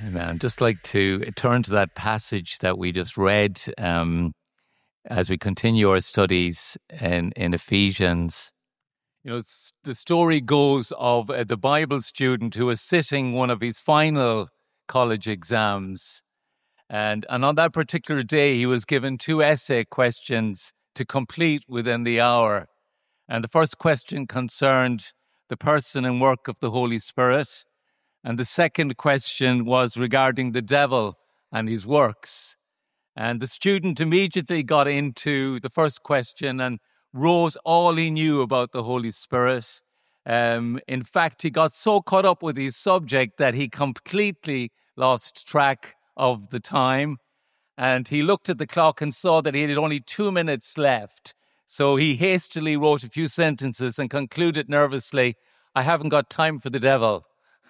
Amen. I'd just like to turn to that passage that we just read as we continue our studies in Ephesians. You know, the story goes of the Bible student who was sitting one of his final college exams. And on that particular day, he was given 2 essay questions to complete within the hour. And the first question concerned the person and work of the Holy Spirit. And the second question was regarding the devil and his works. And the student immediately got into the first question and wrote all he knew about the Holy Spirit. In fact, he got so caught up with his subject that he completely lost track of the time. And he looked at the clock and saw that he had only 2 minutes left. So he hastily wrote a few sentences and concluded nervously, "I haven't got time for the devil."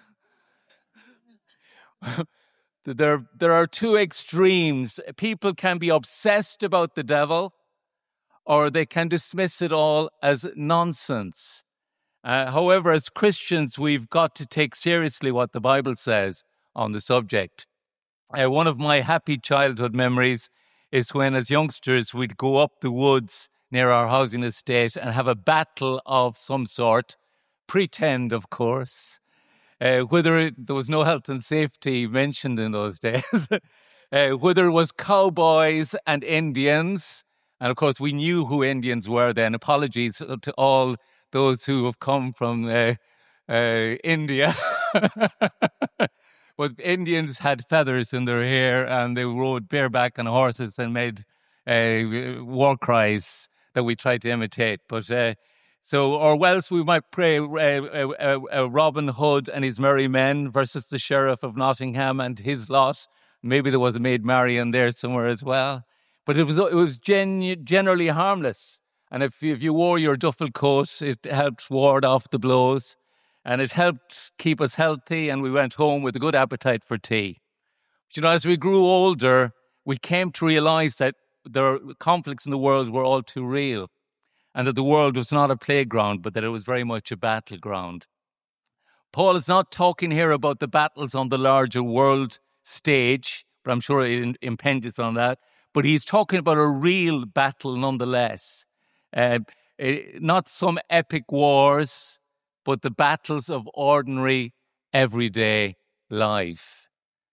There are 2 extremes. People can be obsessed about the devil, or they can dismiss it all as nonsense. However, as Christians, we've got to take seriously what the Bible says on the subject. One of my happy childhood memories is when, as youngsters, we'd go up the woods near our housing estate and have a battle of some sort, pretend, of course. There was no health and safety mentioned in those days, whether it was cowboys and Indians, and of course we knew who Indians were then. Apologies to all those who have come from India. But Indians had feathers in their hair and they rode bareback on horses and made war cries that we tried to imitate. But or else we might pray Robin Hood and his merry men versus the Sheriff of Nottingham and his lot. Maybe there was a Maid Marian there somewhere as well. But it was generally harmless. And if you wore your duffel coat, it helped ward off the blows. And it helped keep us healthy, and we went home with a good appetite for tea. But, you know, as we grew older, we came to realize that the conflicts in the world were all too real, and that the world was not a playground, but that it was very much a battleground. Paul is not talking here about the battles on the larger world stage, but I'm sure it impinges on that. But he's talking about a real battle nonetheless. Not some epic wars, but the battles of ordinary, everyday life.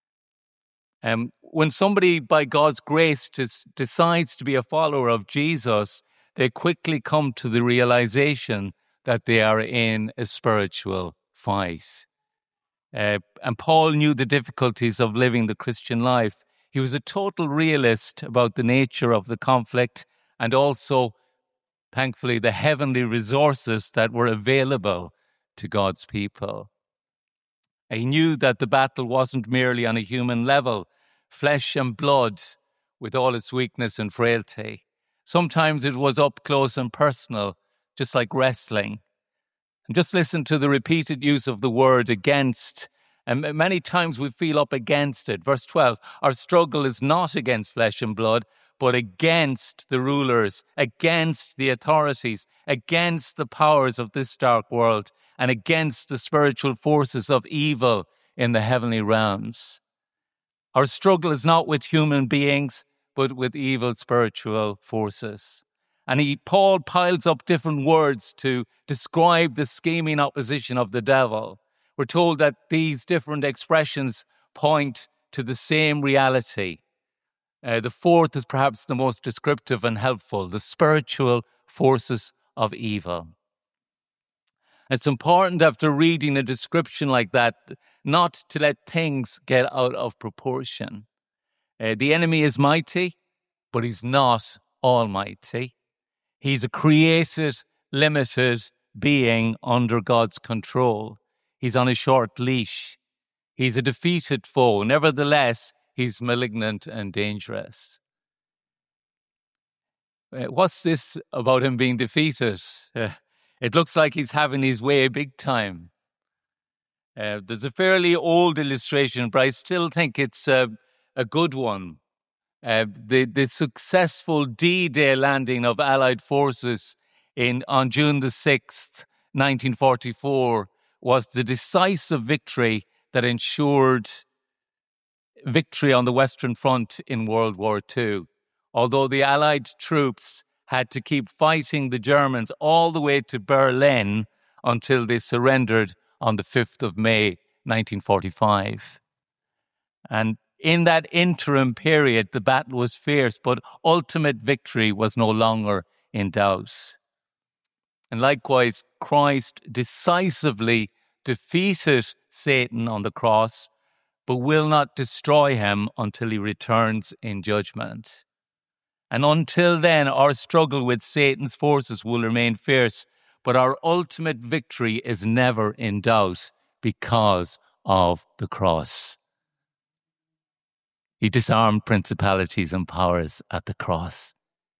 When somebody, by God's grace, decides to be a follower of Jesus, they quickly come to the realization that they are in a spiritual fight. And Paul knew the difficulties of living the Christian life. He was a total realist about the nature of the conflict and also, thankfully, the heavenly resources that were available to God's people. He knew that the battle wasn't merely on a human level, flesh and blood with all its weakness and frailty. Sometimes it was up close and personal, just like wrestling. And just listen to the repeated use of the word against. And many times we feel up against it. Verse 12, our struggle is not against flesh and blood, but against the rulers, against the authorities, against the powers of this dark world, and against the spiritual forces of evil in the heavenly realms. Our struggle is not with human beings, but with evil spiritual forces. And Paul piles up different words to describe the scheming opposition of the devil. We're told that these different expressions point to the same reality. The fourth is perhaps the most descriptive and helpful, the spiritual forces of evil. It's important after reading a description like that not to let things get out of proportion. The enemy is mighty, but he's not almighty. He's a created, limited being under God's control. He's on a short leash. He's a defeated foe. Nevertheless, he's malignant and dangerous. What's this about him being defeated? It looks like he's having his way big time. There's a fairly old illustration, but I still think it's a good one. The successful D-Day landing of Allied forces on June the 6th, 1944, was the decisive victory that ensured victory on the Western Front in World War II, although the Allied troops had to keep fighting the Germans all the way to Berlin until they surrendered on the 5th of May, 1945. And in that interim period, the battle was fierce, but ultimate victory was no longer in doubt. And likewise, Christ decisively defeated Satan on the cross, but will not destroy him until he returns in judgment. And until then, our struggle with Satan's forces will remain fierce, but our ultimate victory is never in doubt because of the cross. He disarmed principalities and powers at the cross.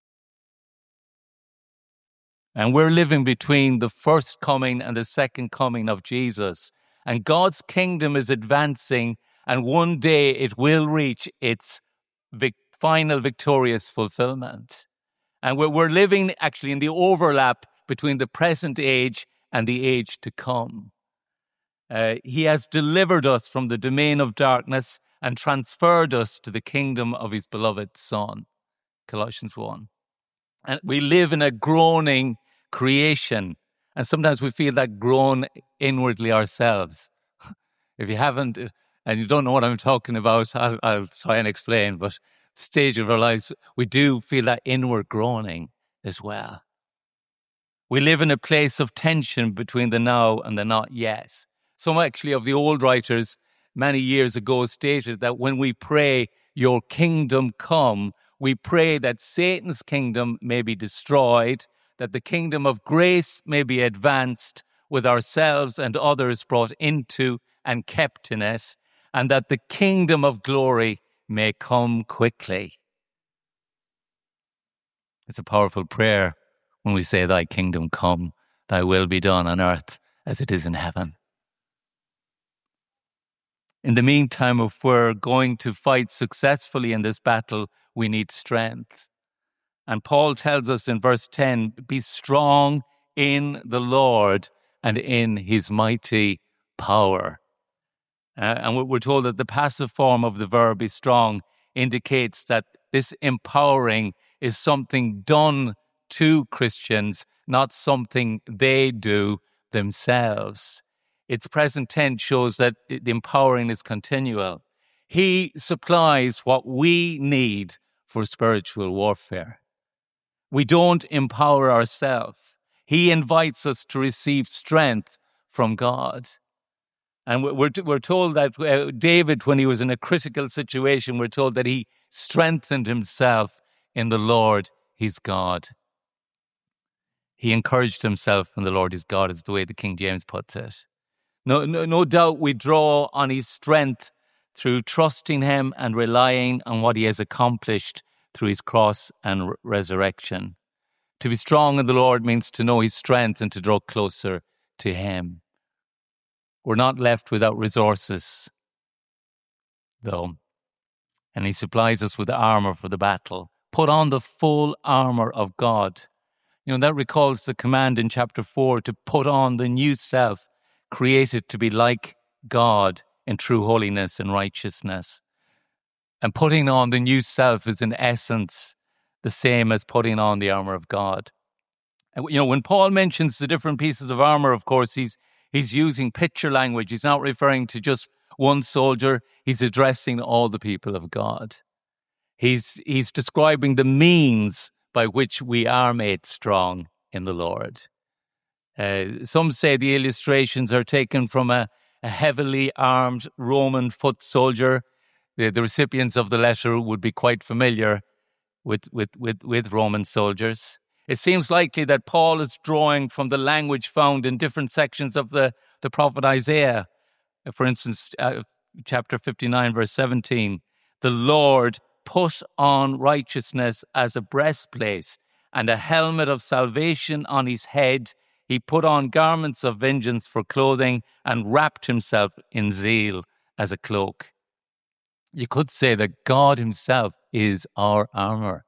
And we're living between the first coming and the second coming of Jesus. And God's kingdom is advancing, and one day it will reach its final victorious fulfillment. And we're living actually in the overlap between the present age and the age to come. He has delivered us from the domain of darkness and transferred us to the kingdom of his beloved Son. Colossians 1. And we live in a groaning creation. And sometimes we feel that groan inwardly ourselves. If you haven't, and you don't know what I'm talking about, I'll try and explain. But stage of our lives, we do feel that inward groaning as well. We live in a place of tension between the now and the not yet. Some actually of the old writers many years ago stated that when we pray, your kingdom come, we pray that Satan's kingdom may be destroyed, that the kingdom of grace may be advanced with ourselves and others brought into and kept in it, and that the kingdom of glory may come quickly. It's a powerful prayer when we say, thy kingdom come, thy will be done on earth as it is in heaven. In the meantime, if we're going to fight successfully in this battle, we need strength. And Paul tells us in verse 10, be strong in the Lord and in his mighty power. And we're told that the passive form of the verb be strong indicates that this empowering is something done to Christians, not something they do themselves. Its present tense shows that the empowering is continual. He supplies what we need for spiritual warfare. We don't empower ourselves. He invites us to receive strength from God. And we're told that David, when he was in a critical situation, we're told that he strengthened himself in the Lord his God. He encouraged himself in the Lord his God, is the way the King James puts it. No doubt we draw on his strength through trusting him and relying on what he has accomplished through his cross and resurrection. To be strong in the Lord means to know his strength and to draw closer to him. We're not left without resources, though. And he supplies us with armor for the battle. Put on the full armor of God. You know, that recalls the command in chapter 4 to put on the new self, created to be like God in true holiness and righteousness. And putting on the new self is in essence the same as putting on the armor of God. And, you know, when Paul mentions the different pieces of armor, of course, he's using picture language. He's not referring to just one soldier. He's addressing all the people of God. He's describing the means by which we are made strong in the Lord. Some say the illustrations are taken from a heavily armed Roman foot soldier. The recipients of the letter would be quite familiar with Roman soldiers. It seems likely that Paul is drawing from the language found in different sections of the prophet Isaiah. For instance, chapter 59, verse 17, the Lord put on righteousness as a breastplate and a helmet of salvation on his head. He put on garments of vengeance for clothing and wrapped himself in zeal as a cloak. You could say that God himself is our armor.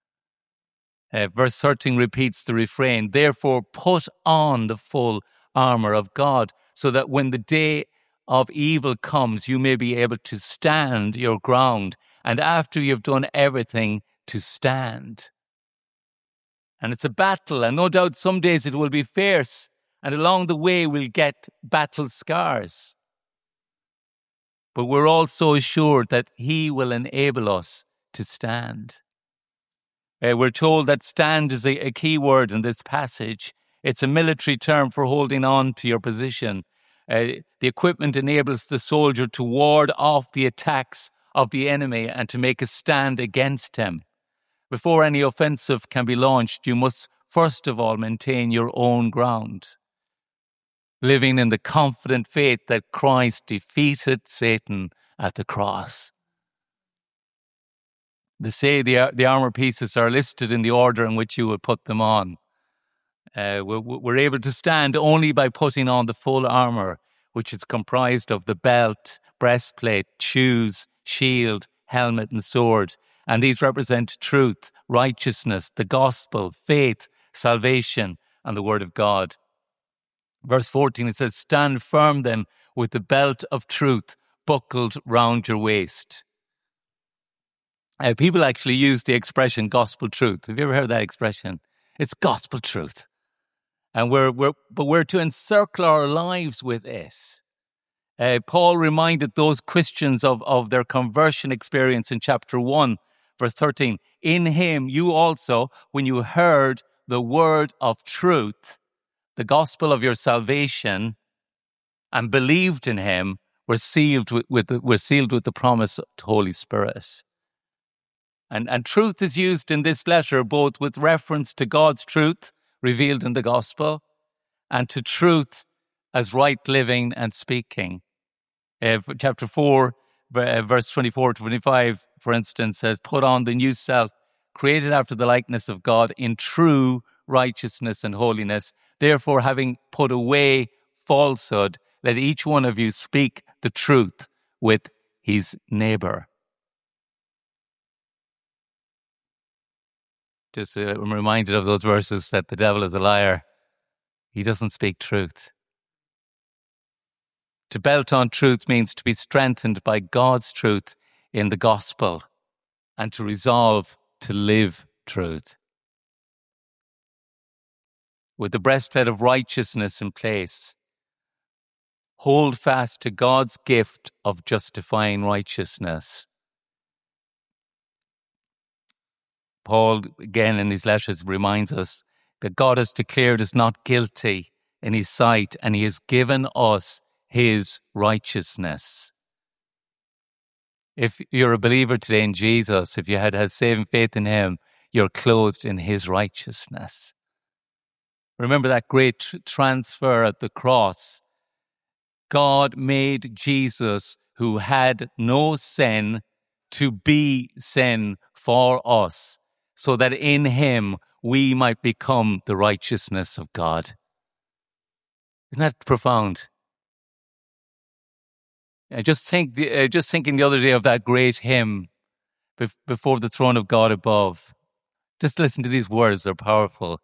Verse 13 repeats the refrain, therefore put on the full armor of God, so that when the day of evil comes, you may be able to stand your ground. And after you've done everything, to stand. And it's a battle, and no doubt some days it will be fierce, and along the way we'll get battle scars. But we're also assured that He will enable us to stand. We're told that stand is a key word in this passage. It's a military term for holding on to your position. The equipment enables the soldier to ward off the attacks of the enemy and to make a stand against him. Before any offensive can be launched, you must first of all maintain your own ground, living in the confident faith that Christ defeated Satan at the cross. They say the armor pieces are listed in the order in which you will put them on. We're able to stand only by putting on the full armor, which is comprised of the belt, breastplate, shoes, shield, helmet, and sword. And these represent truth, righteousness, the gospel, faith, salvation, and the word of God. Verse 14, it says, "Stand firm then with the belt of truth buckled round your waist." People actually use the expression gospel truth. Have you ever heard that expression? It's gospel truth. And we're to encircle our lives with it. Paul reminded those Christians of their conversion experience in chapter 1, verse 13. "In him you also, when you heard the word of truth, the gospel of your salvation, and believed in him, were sealed with the promise of the Holy Spirit." And truth is used in this letter both with reference to God's truth revealed in the gospel and to truth as right living and speaking. Chapter 4, verse 24 to 25, for instance, says, "Put on the new self, created after the likeness of God in true righteousness and holiness. Therefore, having put away falsehood, let each one of you speak the truth with his neighbor." I'm reminded of those verses that the devil is a liar. He doesn't speak truth. To belt on truth means to be strengthened by God's truth in the gospel and to resolve to live truth. With the breastplate of righteousness in place, hold fast to God's gift of justifying righteousness. Paul, again in his letters, reminds us that God has declared us not guilty in his sight, and he has given us his righteousness. If you're a believer today in Jesus, if you had saving faith in him, you're clothed in his righteousness. Remember that great transfer at the cross. God made Jesus, who had no sin, to be sin for us, so that in him we might become the righteousness of God. Isn't that profound? Just thinking the other day of that great hymn, "Before the throne of God above." Just listen to these words, they're powerful.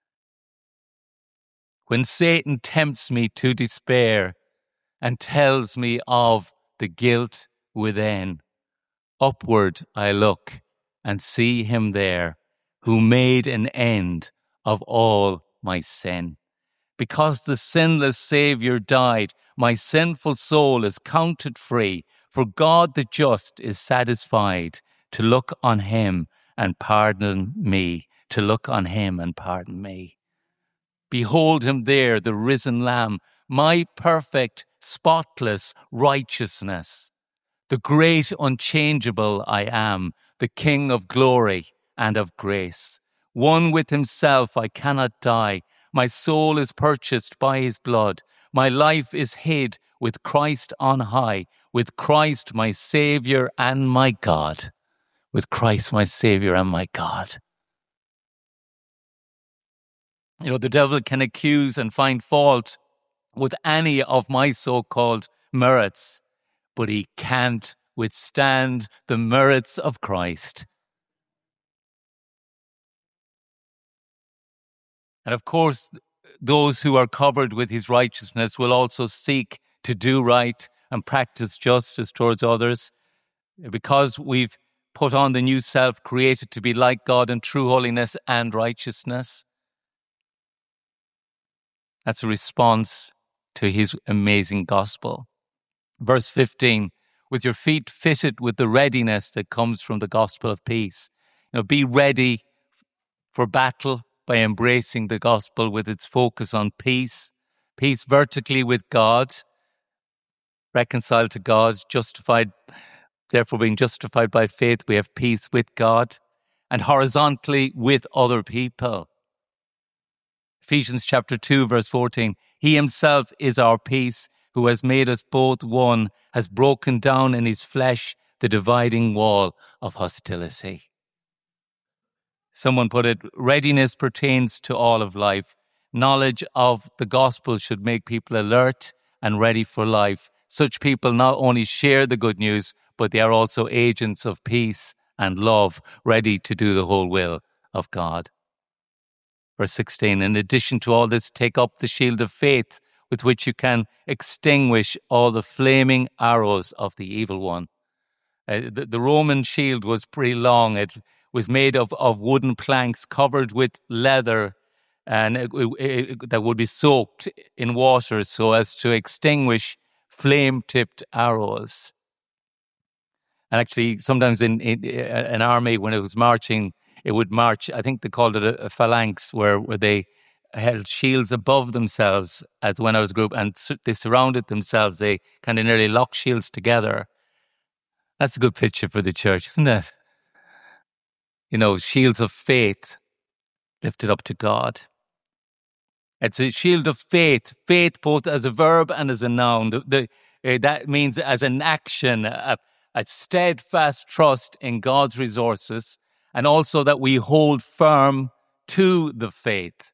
"When Satan tempts me to despair and tells me of the guilt within, upward I look and see him there, who made an end of all my sin. Because the sinless Saviour died, my sinful soul is counted free, for God the just is satisfied to look on him and pardon me, to look on him and pardon me. Behold him there, the risen Lamb, my perfect, spotless righteousness. The great unchangeable I am, the King of glory and of grace. One with himself I cannot die. My soul is purchased by his blood. My life is hid with Christ on high, with Christ my Saviour and my God. With Christ my Saviour and my God. You know, the devil can accuse and find fault with any of my so-called merits, but he can't withstand the merits of Christ. And of course, those who are covered with his righteousness will also seek to do right and practice justice towards others, because we've put on the new self, created to be like God in true holiness and righteousness. That's a response to his amazing gospel. Verse 15, with your feet fitted with the readiness that comes from the gospel of peace. Be ready for battle by embracing the gospel with its focus on peace. Peace vertically with God, reconciled to God, justified, therefore being justified by faith, we have peace with God, and horizontally with other people. Ephesians chapter 2, verse 14, he himself is our peace, who has made us both one, has broken down in his flesh the dividing wall of hostility. Someone put it, readiness pertains to all of life. Knowledge of the gospel should make people alert and ready for life. Such people not only share the good news, but they are also agents of peace and love, ready to do the whole will of God. Verse 16, in addition to all this, take up the shield of faith, with which you can extinguish all the flaming arrows of the evil one. The Roman shield was pretty long. It was made of wooden planks covered with leather, and that would be soaked in water so as to extinguish flame-tipped arrows. And actually, sometimes in an army, when it was marching, it would march, I think they called it a phalanx, where they held shields above themselves as when I was a group, and they surrounded themselves. They kind of nearly locked shields together. That's a good picture for the church, isn't it? Shields of faith lifted up to God. It's a shield of faith both as a verb and as a noun. That means as an action, a steadfast trust in God's resources, and also that we hold firm to the faith.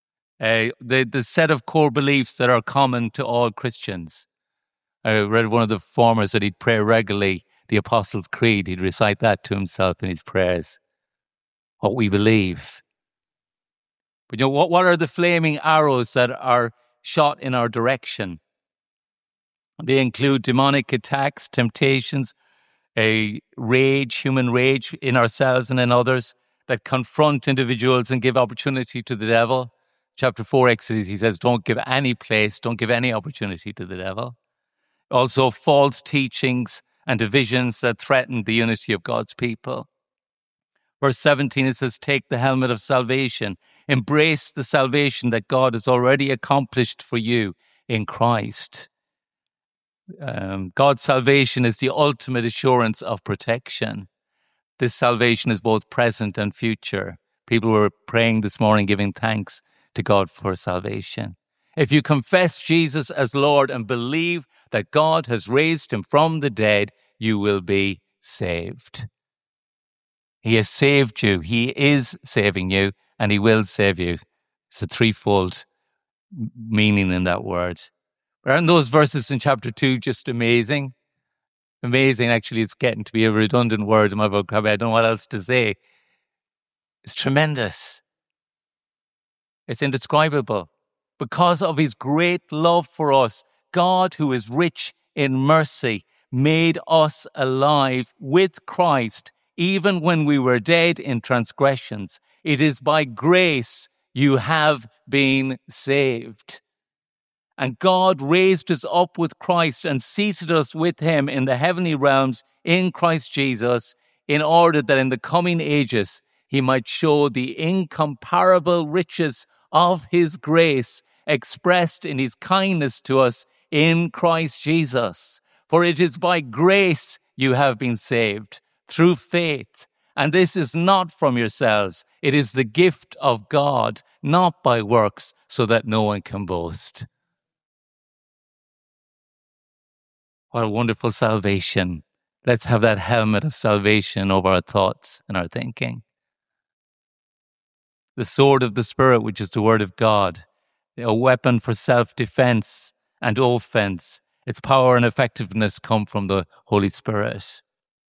The set of core beliefs that are common to all Christians. I read one of the formers that he'd pray regularly, the Apostles' Creed. He'd recite that to himself in his prayers. What we believe. But what are the flaming arrows that are shot in our direction? They include demonic attacks, temptations, human rage in ourselves and in others that confront individuals and give opportunity to the devil. Chapter 4, Exodus, he says, don't give any place, don't give any opportunity to the devil. Also, false teachings and divisions that threaten the unity of God's people. Verse 17, it says, take the helmet of salvation. Embrace the salvation that God has already accomplished for you in Christ. God's salvation is the ultimate assurance of protection. This salvation is both present and future. People were praying this morning, giving thanks to God for salvation. If you confess Jesus as Lord and believe that God has raised him from the dead, you will be saved. He has saved you. He is saving you, and he will save you. It's a threefold meaning in that word. Aren't those verses in chapter 2 just amazing? Amazing, actually, it's getting to be a redundant word in my vocabulary. I don't know what else to say. It's tremendous. It's indescribable. Because of his great love for us, God, who is rich in mercy, made us alive with Christ, even when we were dead in transgressions. It is by grace you have been saved. And God raised us up with Christ and seated us with him in the heavenly realms in Christ Jesus, in order that in the coming ages he might show the incomparable riches of his grace expressed in his kindness to us in Christ Jesus. For it is by grace you have been saved, through faith. And this is not from yourselves. It is the gift of God, not by works, so that no one can boast. What a wonderful salvation. Let's have that helmet of salvation over our thoughts and our thinking. The sword of the Spirit, which is the word of God, a weapon for self-defense and offense. Its power and effectiveness come from the Holy Spirit.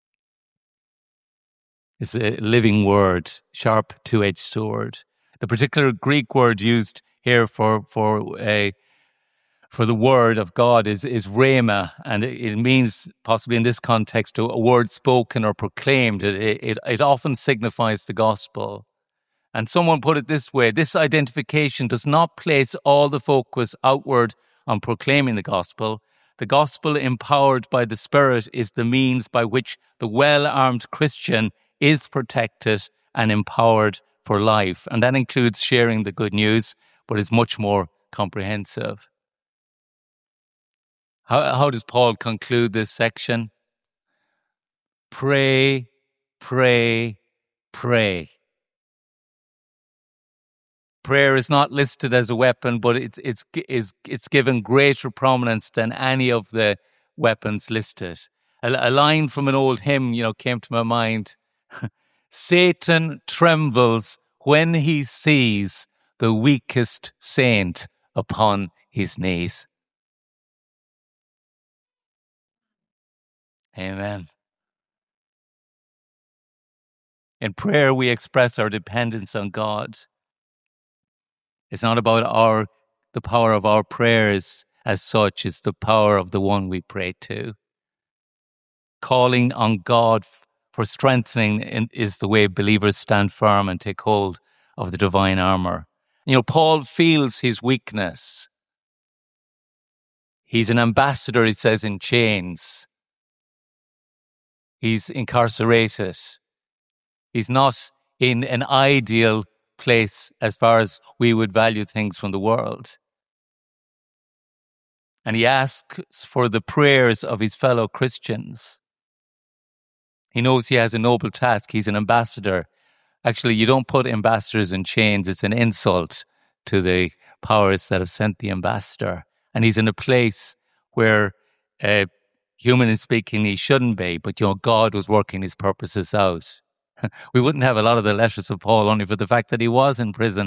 It's a living word, sharp two-edged sword. The particular Greek word used here for for the word of God is rhema, and it means, possibly in this context, a word spoken or proclaimed. It often signifies the gospel. And someone put it this way: this identification does not place all the focus outward on proclaiming the gospel. The gospel empowered by the Spirit is the means by which the well-armed Christian is protected and empowered for life. And that includes sharing the good news, but is much more comprehensive. How does Paul conclude this section? Pray, pray, pray. Prayer is not listed as a weapon, but it's given greater prominence than any of the weapons listed. A line from an old hymn, came to my mind. Satan trembles when he sees the weakest saint upon his knees. Amen. In prayer, we express our dependence on God. It's not about the power of our prayers as such. It's the power of the one we pray to. Calling on God for strengthening is the way believers stand firm and take hold of the divine armor. Paul feels his weakness. He's an ambassador, it says, in chains. He's incarcerated. He's not in an ideal place as far as we would value things from the world. And he asks for the prayers of his fellow Christians. He knows he has a noble task. He's an ambassador. Actually, you don't put ambassadors in chains. It's an insult to the powers that have sent the ambassador. And he's in a place where, humanly speaking, he shouldn't be, but God was working his purposes out. We wouldn't have a lot of the letters of Paul only for the fact that he was in prison.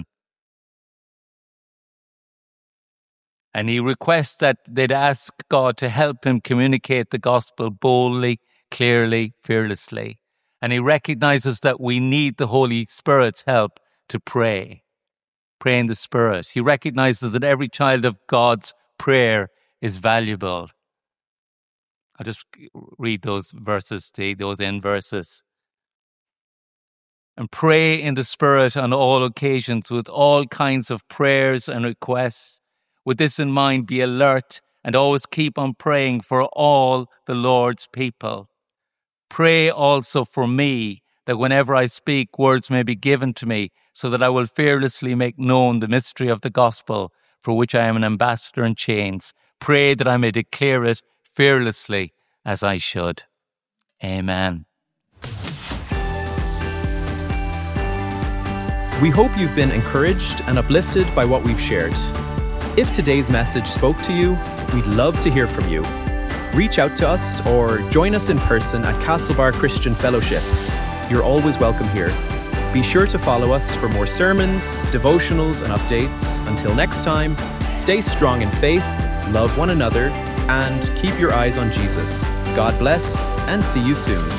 And he requests that they'd ask God to help him communicate the gospel boldly, clearly, fearlessly. And he recognizes that we need the Holy Spirit's help to pray in the Spirit. He recognizes that every child of God's prayer is valuable. I'll just read those verses, those end verses. And pray in the Spirit on all occasions with all kinds of prayers and requests. With this in mind, be alert and always keep on praying for all the Lord's people. Pray also for me, that whenever I speak, words may be given to me, so that I will fearlessly make known the mystery of the gospel, for which I am an ambassador in chains. Pray that I may declare it fearlessly as I should. Amen. We hope you've been encouraged and uplifted by what we've shared. If today's message spoke to you, we'd love to hear from you. Reach out to us or join us in person at Castlebar Christian Fellowship. You're always welcome here. Be sure to follow us for more sermons, devotionals, and updates. Until next time, stay strong in faith, love one another, and keep your eyes on Jesus. God bless, and see you soon.